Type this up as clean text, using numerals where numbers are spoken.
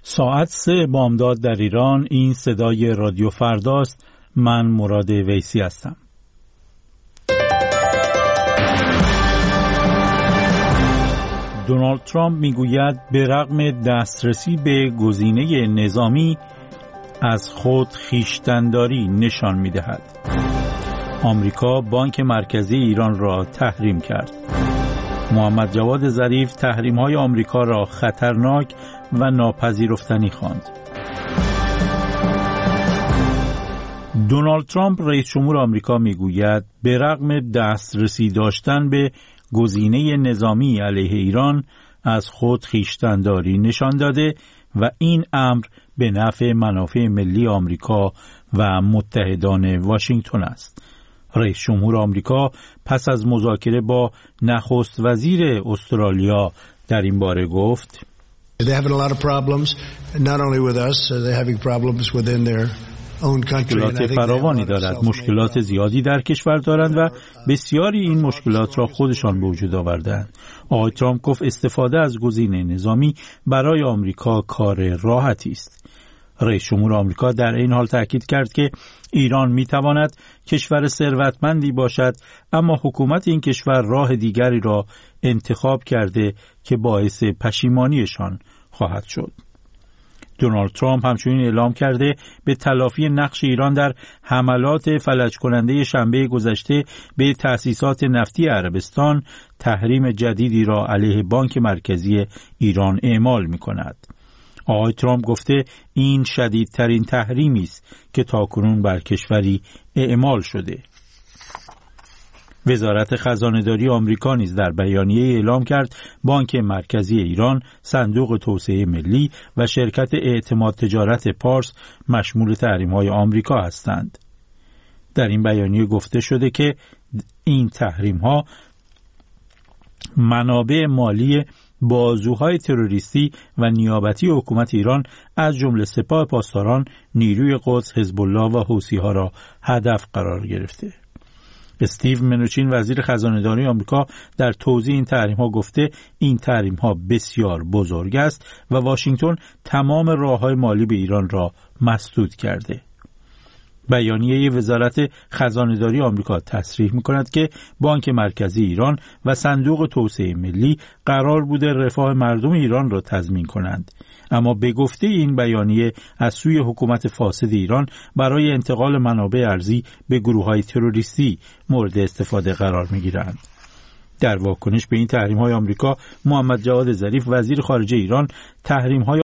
ساعت 3 بامداد در ایران. این صدای رادیو فرداست. من مراد ویسی هستم. دونالد ترامپ میگوید به رغم دسترسی به گزینه نظامی از خود خویشتن‌داری نشان می‌دهد. آمریکا بانک مرکزی ایران را تحریم کرد. محمد جواد ظریف تحریم‌های آمریکا را خطرناک و ناپذیرفتنی خواند. دونالد ترامپ رئیس جمهور آمریکا میگوید به رغم دسترسی داشتن به گزینه نظامی علیه ایران از خود خویشتن‌داری نشان داده و این امر به نفع منافع ملی آمریکا و متحدان واشنگتن است. رئیس جمهور آمریکا پس از مذاکره با نخست وزیر استرالیا در این باره گفت They're having a lot of problems, not only with us, they're having problems within their own country. مشکلات فراوانی دارد. مشکلات زیادی در کشور دارند و بسیاری این مشکلات را خودشان به وجود آوردند. آقای ترامپ گفت استفاده از گزینه نظامی برای آمریکا کار راحتی است. رئیس جمهور آمریکا در این حال تاکید کرد که ایران میتواند کشور ثروتمندی باشد، اما حکومت این کشور راه دیگری را انتخاب کرده که باعث پشیمانیشان خواهد شد. دونالد ترامپ همچنین اعلام کرده به تلافی نقش ایران در حملات فلج کننده شنبه گذشته به تأسیسات نفتی عربستان تحریم جدیدی را علیه بانک مرکزی ایران اعمال می‌کند. آقای ترامپ گفته این شدیدترین تحریمی است که تاکنون بر کشوری اعمال شده. وزارت خزانه‌داری آمریکا نیز در بیانیه اعلام کرد بانک مرکزی ایران، صندوق توسعه ملی و شرکت اعتماد تجارت پارس مشمول تحریم‌های آمریکا هستند. در این بیانیه گفته شده که این تحریم‌ها منابع مالی بازوهای تروریستی و نیابتی حکومت ایران از جمله سپاه پاسداران، نیروی قدس، حزب الله و حوثی‌ها را هدف قرار گرفته. استیو منوچین وزیر خزانه‌داری آمریکا در توضیح این تحریم‌ها گفته این تحریم‌ها بسیار بزرگ است و واشنگتن تمام راه‌های مالی به ایران را مسدود کرده. بیانیه وزارت خزانه‌داری آمریکا تصریح می‌کند که بانک مرکزی ایران و صندوق توسعه ملی قرار بوده رفاه مردم ایران را تضمین کنند، اما به گفته این بیانیه از سوی حکومت فاسد ایران برای انتقال منابع ارزی به گروه‌های تروریستی مورد استفاده قرار می‌گیرند. در واکنش به این تحریم‌های آمریکا، محمد جواد ظریف وزیر خارجه ایران تحریم‌های